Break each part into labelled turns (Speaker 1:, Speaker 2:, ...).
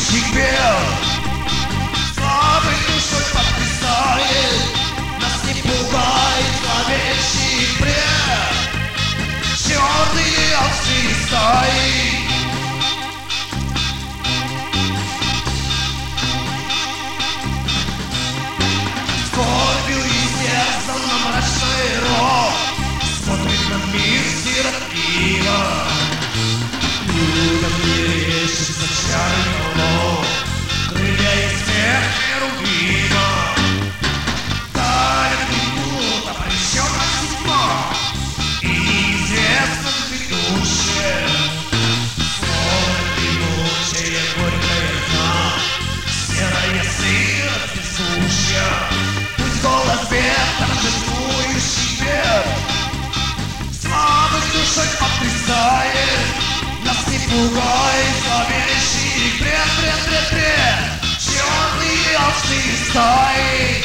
Speaker 1: торжествующий бел. Слабый душой потрясает, нас не пугает зловещий бред. Черные овцы стаи. Скорбью и сердцем на мрачный рог смотрит на мир сиротливо. Людям мерещится чайного, крылья и смех херувима. Далее бегут обречённая судьба и неизвестно грядущее. Словно гремучая горькая дна, серая сырость везущая. Пусть голос бед, торжествующий бед, слабой душой потрясает, нас не пугает зловещий бред, бред, бред, бред. Черные овцы стаи.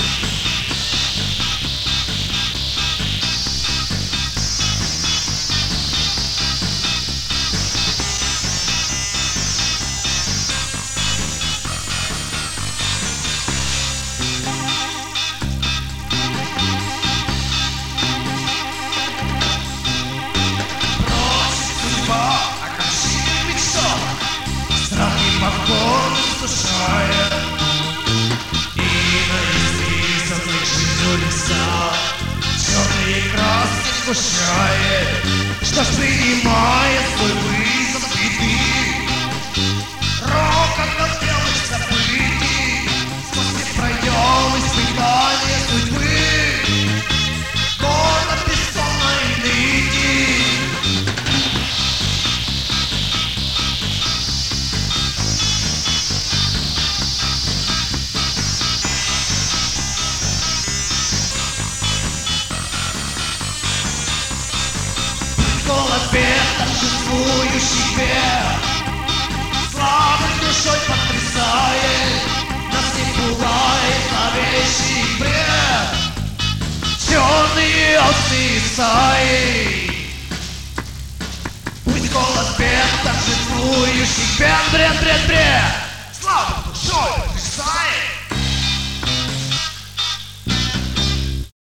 Speaker 1: Покорность душая и на исписанных жизнью лица черные краски сгущает. Что ж, принимая свой вызов беды, рокот от белых событий сквозь пройдем испытания судьбы. Город бессонной нити. Голос бед, торжествующий бед, слабой душой потрясает, нас не пугает зловещий бред. Черные овцы стаи. Пусть голос бед, торжествующий бед, бред, бред, бред, слабой душой потрясает.